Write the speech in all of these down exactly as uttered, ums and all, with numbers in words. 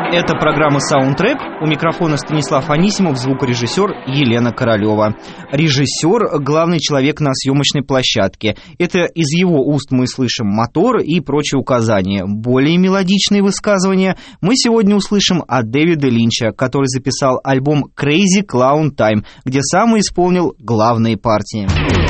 Это программа «Саундтрек». У микрофона Станислав Анисимов, звукорежиссер Елена Королева. Режиссер – главный человек на съемочной площадке. Это из его уст мы слышим мотор и прочие указания. Более мелодичные высказывания мы сегодня услышим от Дэвида Линча, который записал альбом «Crazy Clown Time», где сам и исполнил главные партии.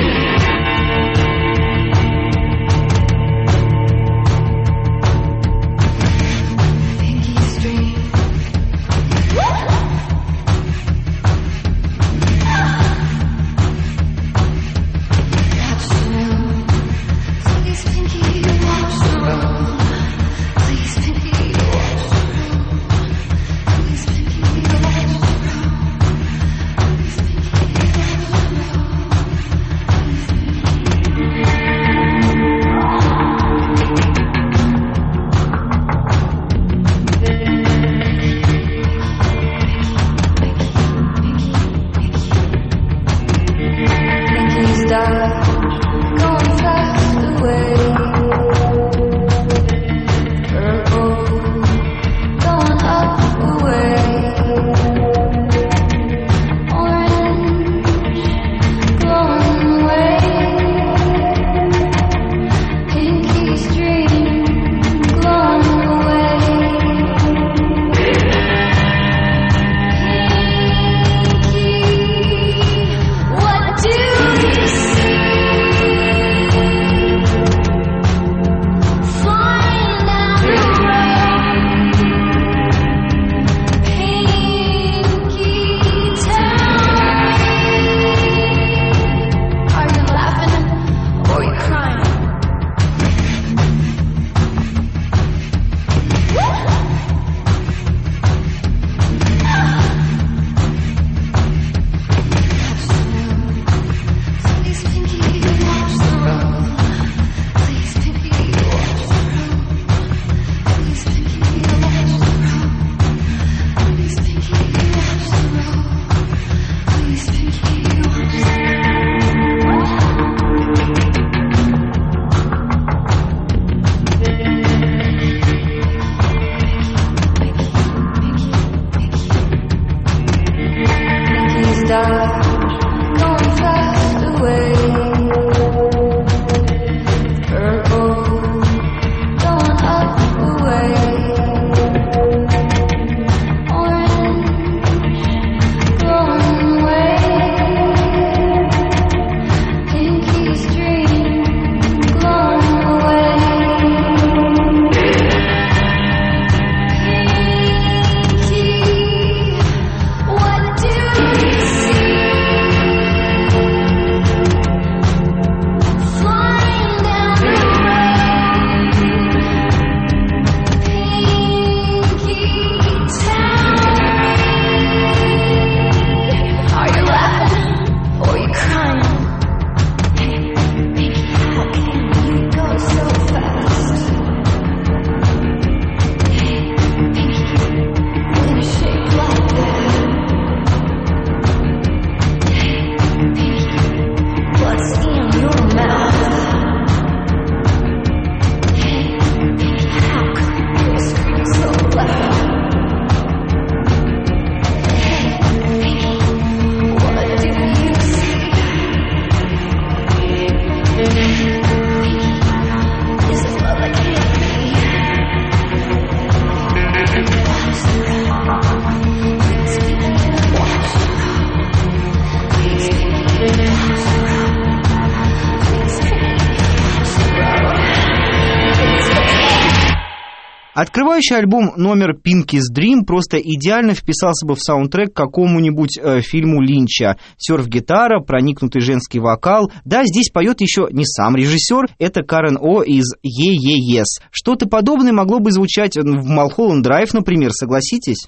Открывающий альбом номер Pinky's Dream просто идеально вписался бы в саундтрек к какому-нибудь э, фильму Линча. Серф-гитара, проникнутый женский вокал. Да, здесь поет еще не сам режиссер, это Карен О из Е Е Yes. Что-то подобное могло бы звучать в Mulholland Drive, например, согласитесь?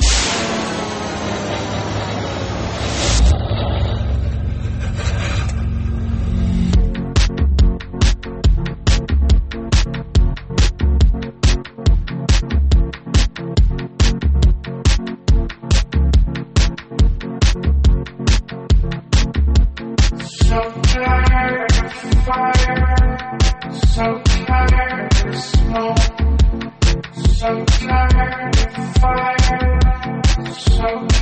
So tired of smoke, so tired of fire.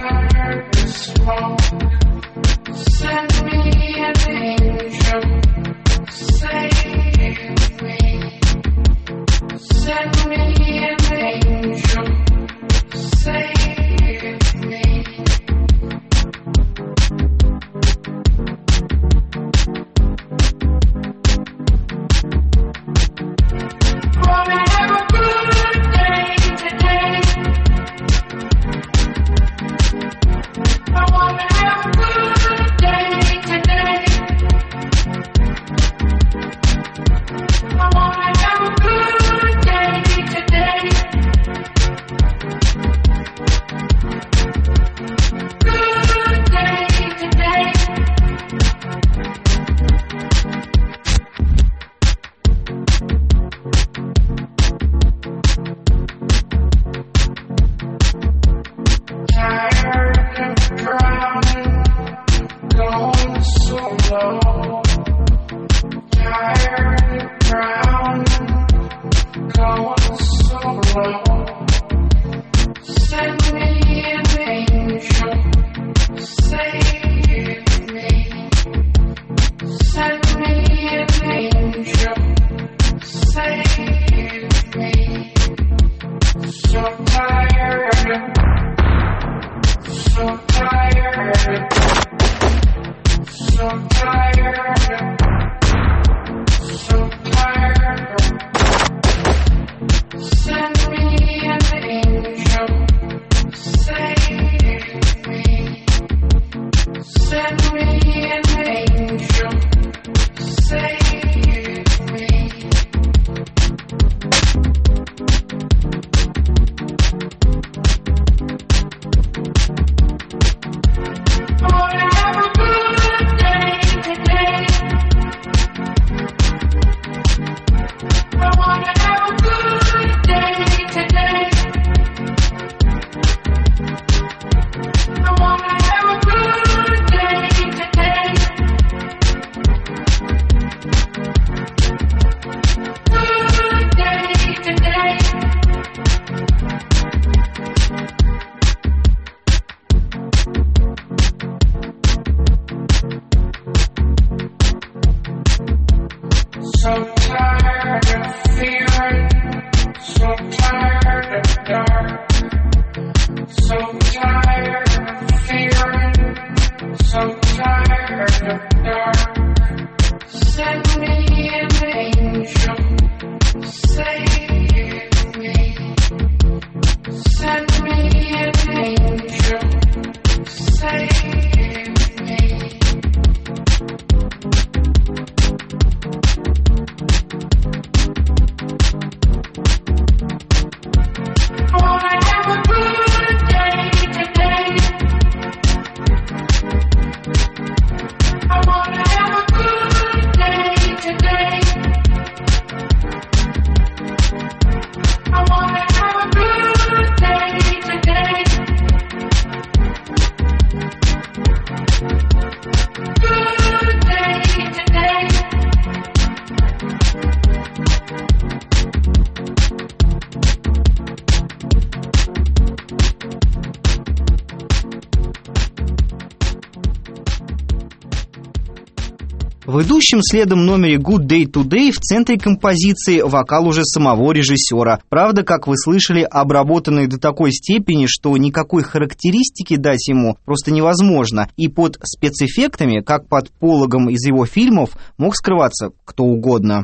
В идущем следом номере «Good Day Today» в центре композиции вокал уже самого режиссера. Правда, как вы слышали, обработанный до такой степени, что никакой характеристики дать ему просто невозможно. И под спецэффектами, как под пологом из его фильмов, мог скрываться кто угодно.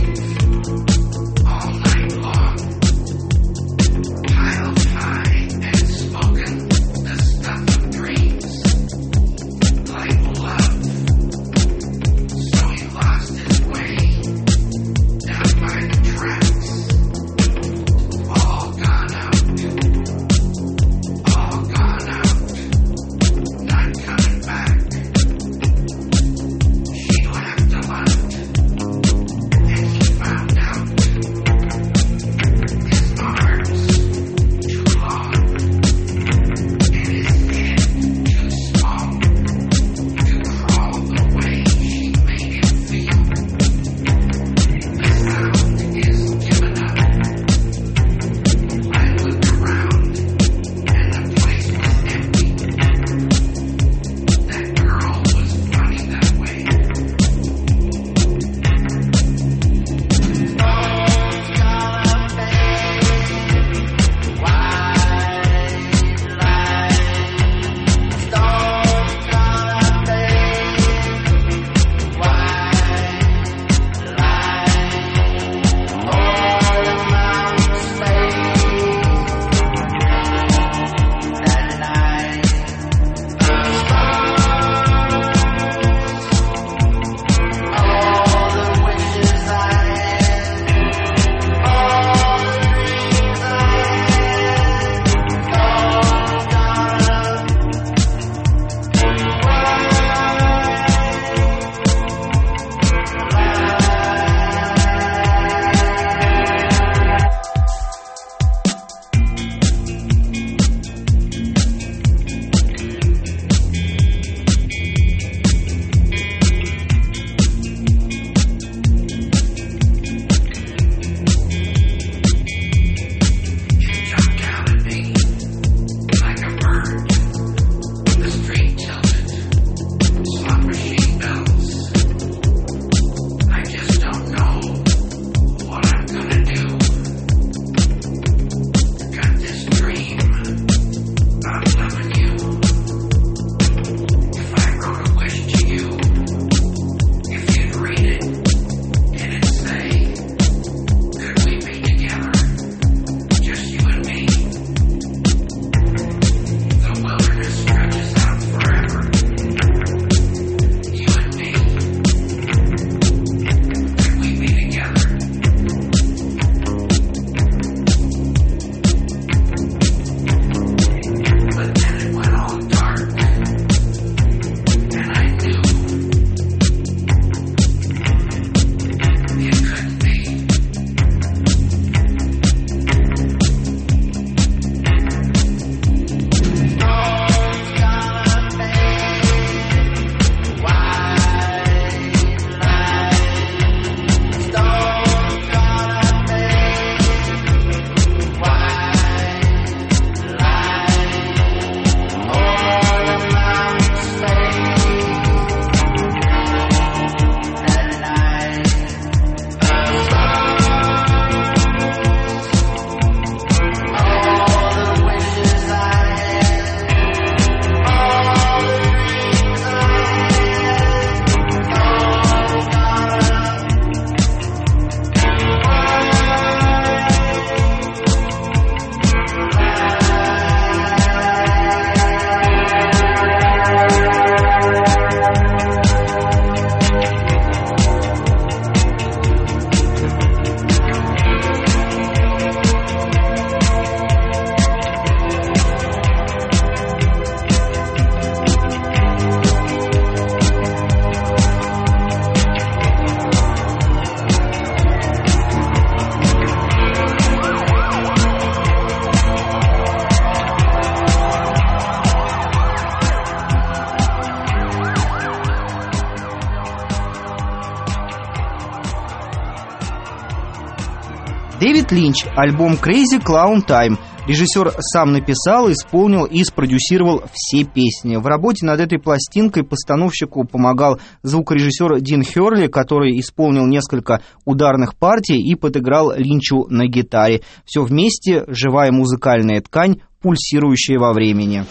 All night long, I'll fly Дэвид Линч, альбом Crazy Clown Time. Режиссер сам написал, исполнил и спродюсировал все песни. В работе над этой пластинкой постановщику помогал звукорежиссер Дин Херли, который исполнил несколько ударных партий и подыграл Линчу на гитаре. Все вместе — живая музыкальная ткань, пульсирующая во времени.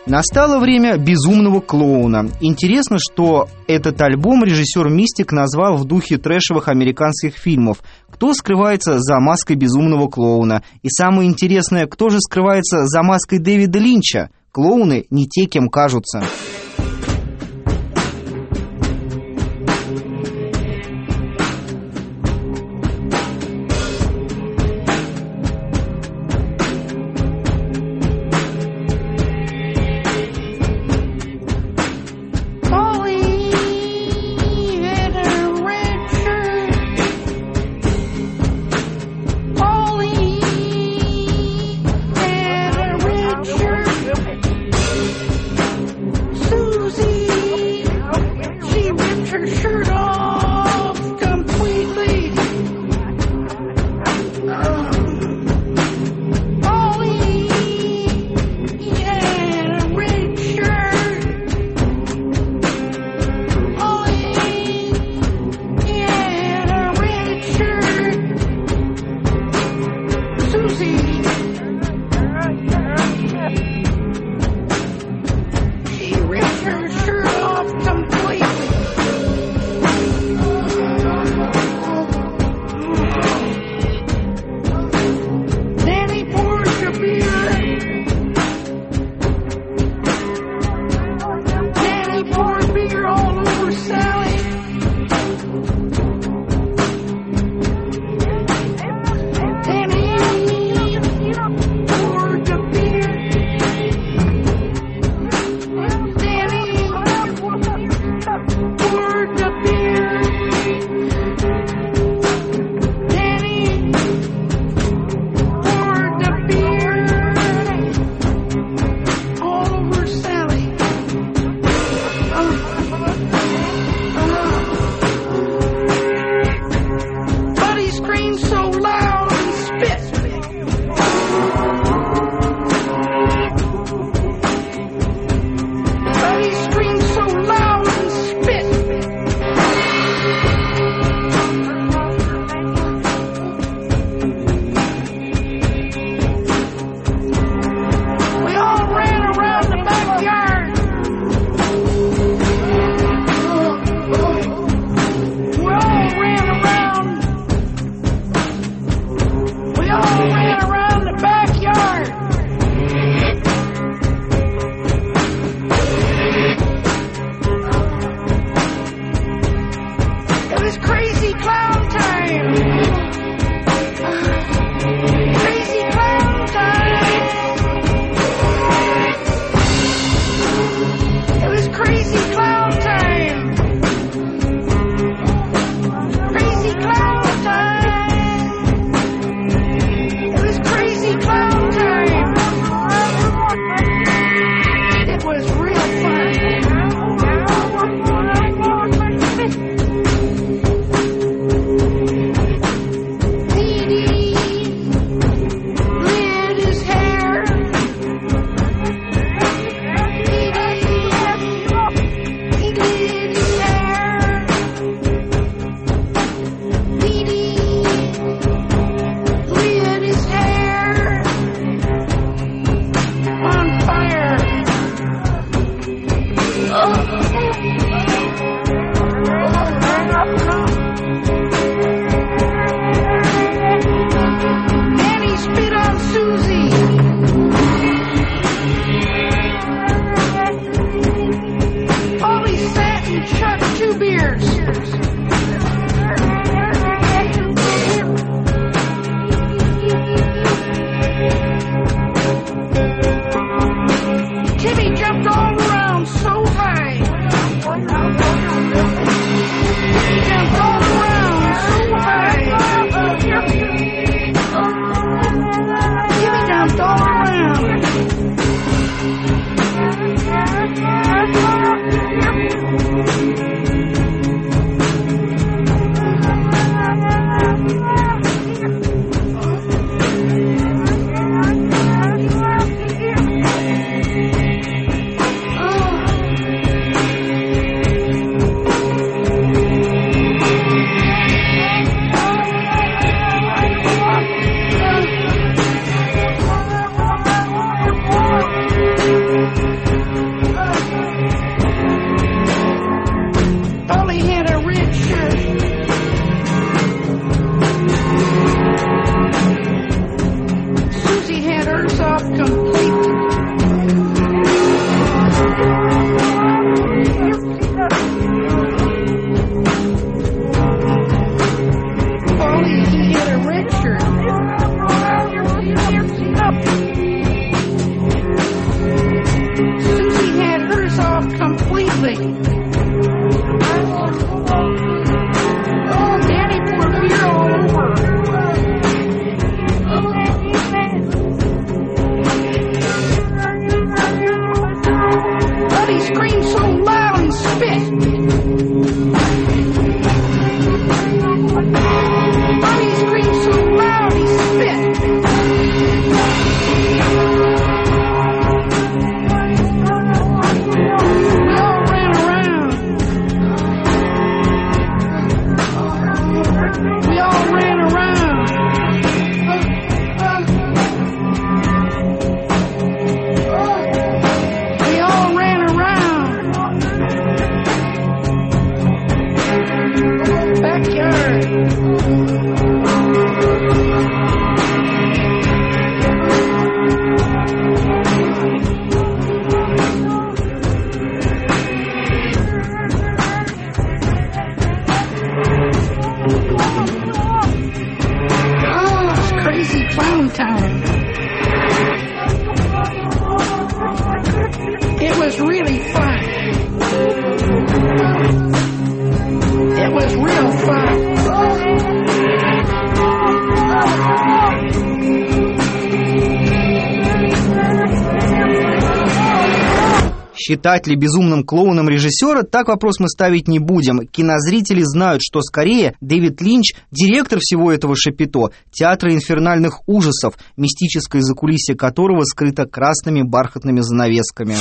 Настало время «Безумного клоуна». Интересно, что этот альбом режиссер Мистик назвал в духе трэшевых американских фильмов. Кто скрывается за маской безумного клоуна? И самое интересное, кто же скрывается за маской Дэвида Линча? Клоуны не те, кем кажутся. We all Susie had hers off completely. Paulie, he had a red shirt. Susie had hers off completely. Oh, Daddy poured beer all over. Buddy screamed so loud and spit. Buddy screamed so loud he spit. We all ran around. We all ran around. We all ran around. Backyard. Oh, it's crazy clown time. It was really fun. It was real fun. Считать ли безумным клоуном режиссера, так вопрос мы ставить не будем. Кинозрители знают, что скорее Дэвид Линч – директор всего этого шапито, театра инфернальных ужасов, мистическое закулисье которого скрыто красными бархатными занавесками.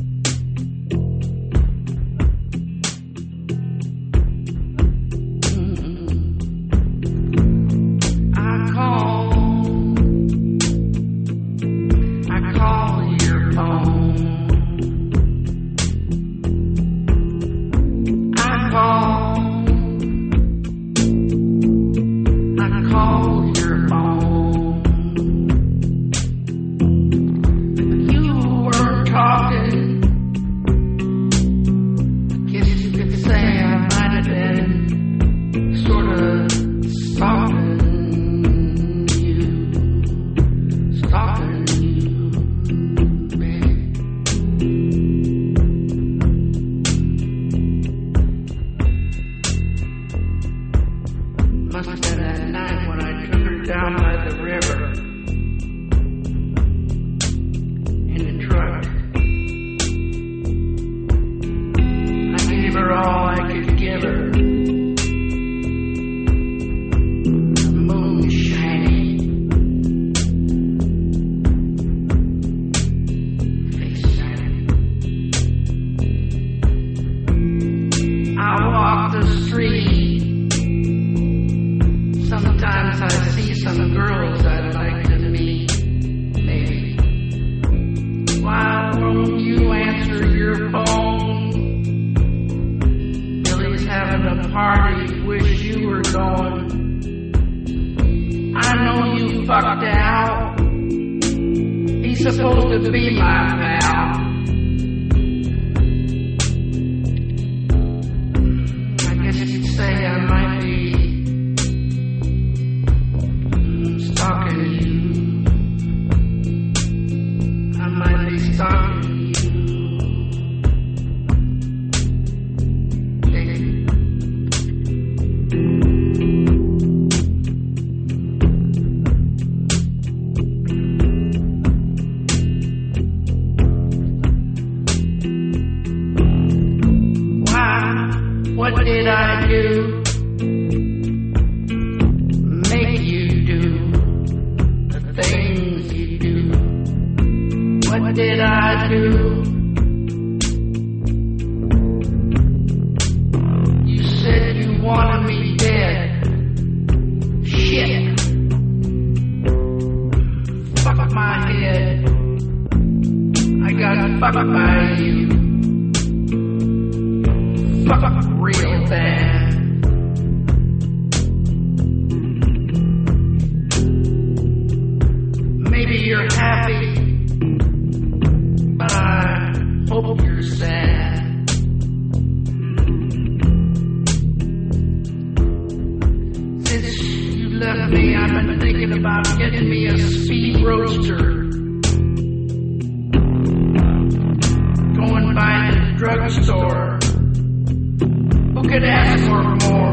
Real bad. you're happy, but I hope you're sad. Since you left me, I've been thinking about getting me a speed roadster. Going by the drugstore. Who could ask for more?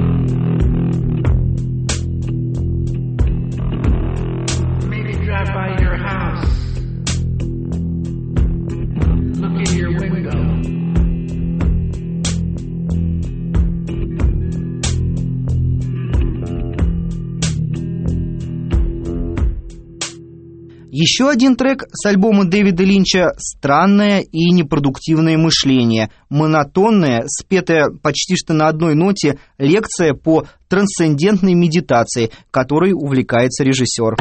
Maybe drive by your house. Look in your window. Еще один трек с альбома Дэвида Линча «Странное и непродуктивное мышление», монотонная, спетая почти что на одной ноте лекция по трансцендентной медитации, которой увлекается режиссер.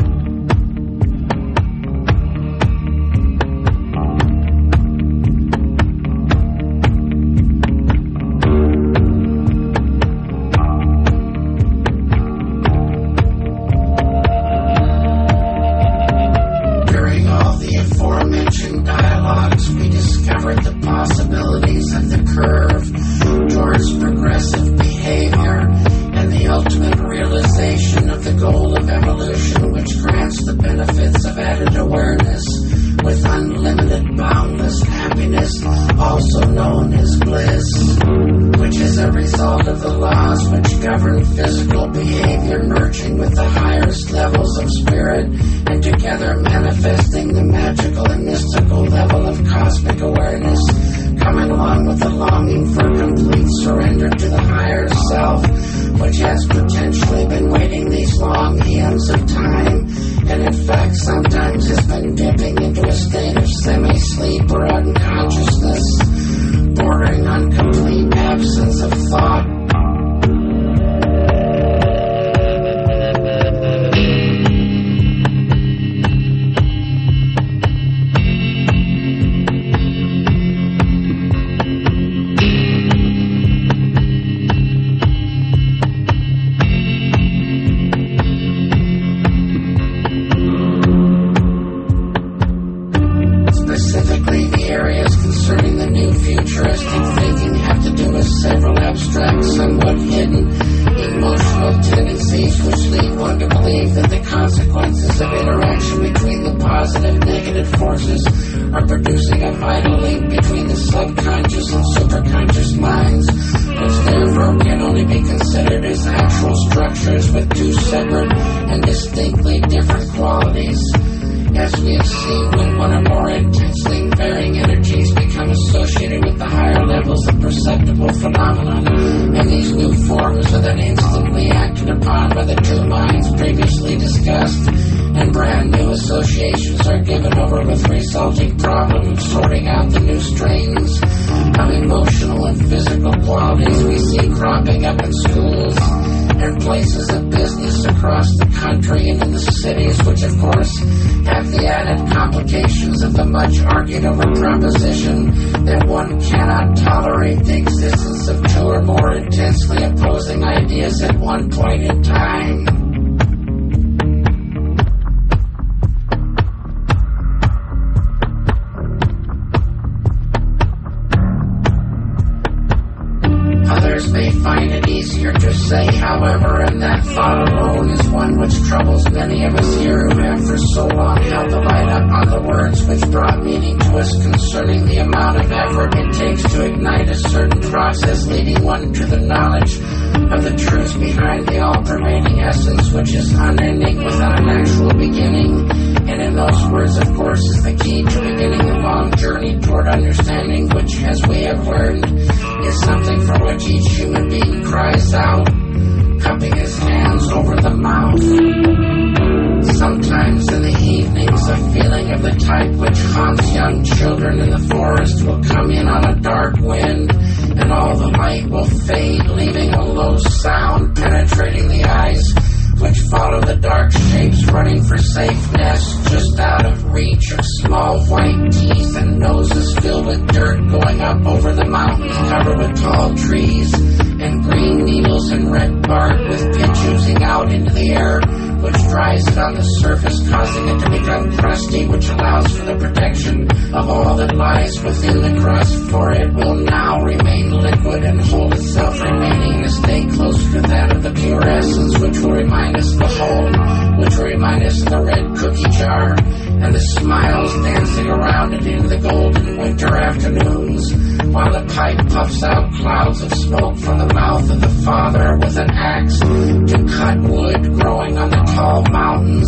Filled with dirt going up over the mountains covered with tall trees and green needles and red bark with pitch oozing out into the air, which dries it on the surface, causing it to become crusty, which allows for the protection of all that lies within the crust, for it will now remain liquid and hold itself, remaining in a state closer to that of the pure essence, which will remind us of the home, which will remind us of the red cookie jar, and the smiles dancing around it in the golden winter afternoons, while the pipe puffs out clouds of smoke from the mouth of the father with an axe to cut wood growing on the tall mountains.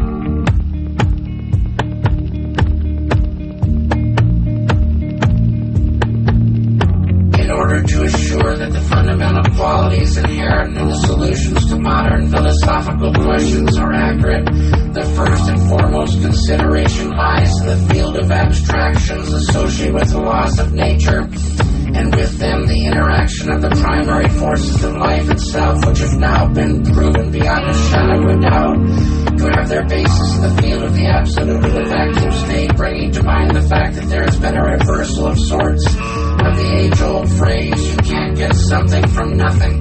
In order to assure that the fundamental qualities inherent in the solutions to modern philosophical questions are accurate, the first and foremost consideration lies in the field of abstractions associated with the laws of nature, and with them the interaction of the primary forces of life itself, which have now been proven beyond a shadow of a doubt to have their basis in the field of the absolute or the vacuum state, bringing to mind the fact that there has been a reversal of sorts of the age-old phrase, you can't get something from nothing.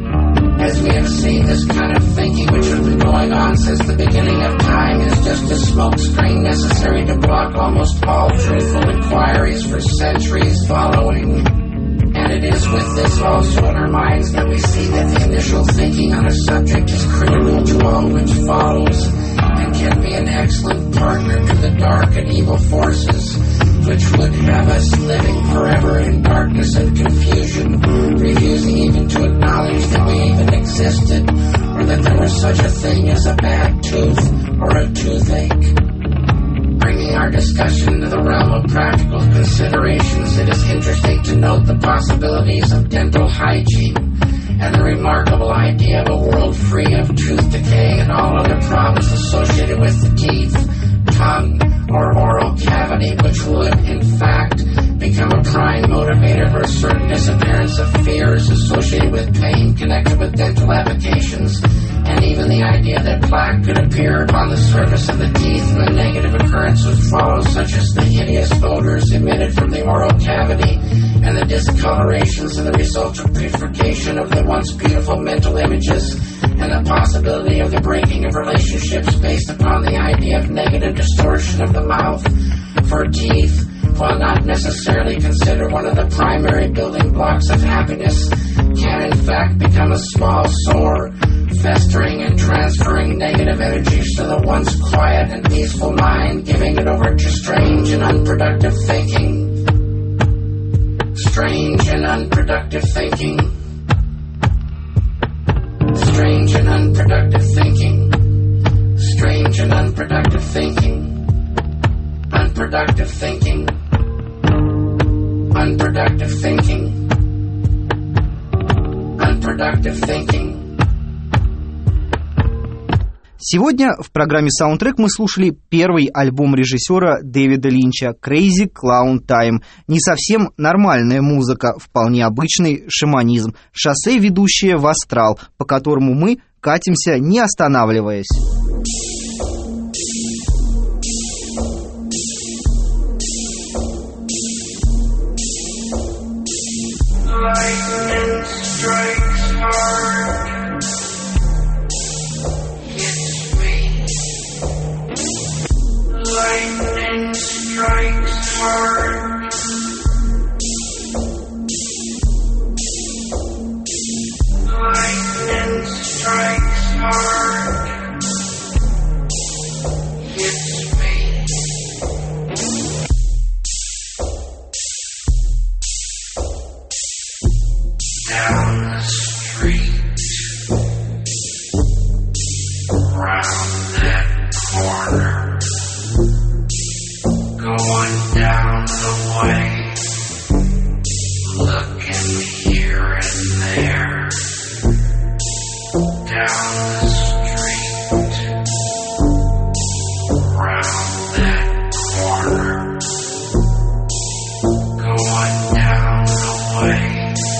As we have seen, this kind of thinking, which has been going on since the beginning of time, is just a smokescreen necessary to block almost all truthful inquiries for centuries following. And it is with this also in our minds that we see that the initial thinking on a subject is critical to all which follows, and can be an excellent partner to the dark and evil forces, which would have us living forever in darkness and confusion, refusing even to acknowledge that we even existed, or that there was such a thing as a bad tooth or a toothache. Bringing our discussion into the realm of practical considerations, it is interesting to note the possibilities of dental hygiene and the remarkable idea of a world free of tooth decay and all other problems associated with the teeth, tongue, or oral cavity, which would, in fact, become a prime motivator for a certain disappearance of fears associated with pain connected with dental applications, and even the idea that plaque could appear upon the surface of the teeth and the negative occurrences follow, such as the hideous odors emitted from the oral cavity and the discolorations and the result of putrefaction of the once beautiful mental images, and the possibility of the breaking of relationships based upon the idea of negative distortion of the mouth, for teeth, while not necessarily considered one of the primary building blocks of happiness, can in fact become a small sore, festering and transferring negative energies to the once quiet and peaceful mind, giving it over to strange and unproductive thinking. Strange and unproductive thinking. Strange and unproductive thinking. Strange and unproductive thinking. Unproductive thinking. Unproductive thinking. Unproductive thinking. Сегодня в программе «Саундтрек» мы слушали первый альбом режиссера Дэвида Линча «Crazy Clown Time». Не совсем нормальная музыка, вполне обычный шаманизм, шоссе, ведущее в астрал, по которому мы катимся, не останавливаясь. Lightning strikes hard, hits me. Lightning strikes hard. Lightning strikes hard, hits me. Down the street, around that corner, going down the way, looking here and there. Down the street, around that corner, going down the way.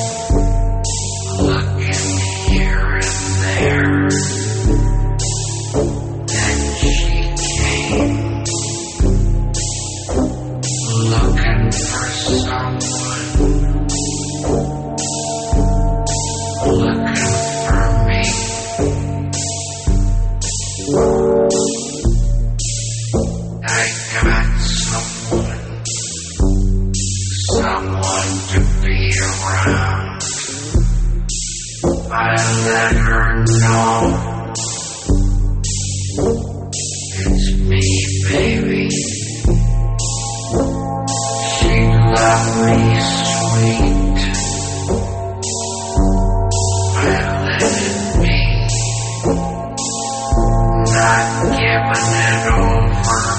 Looking here and there, then she came. headed home for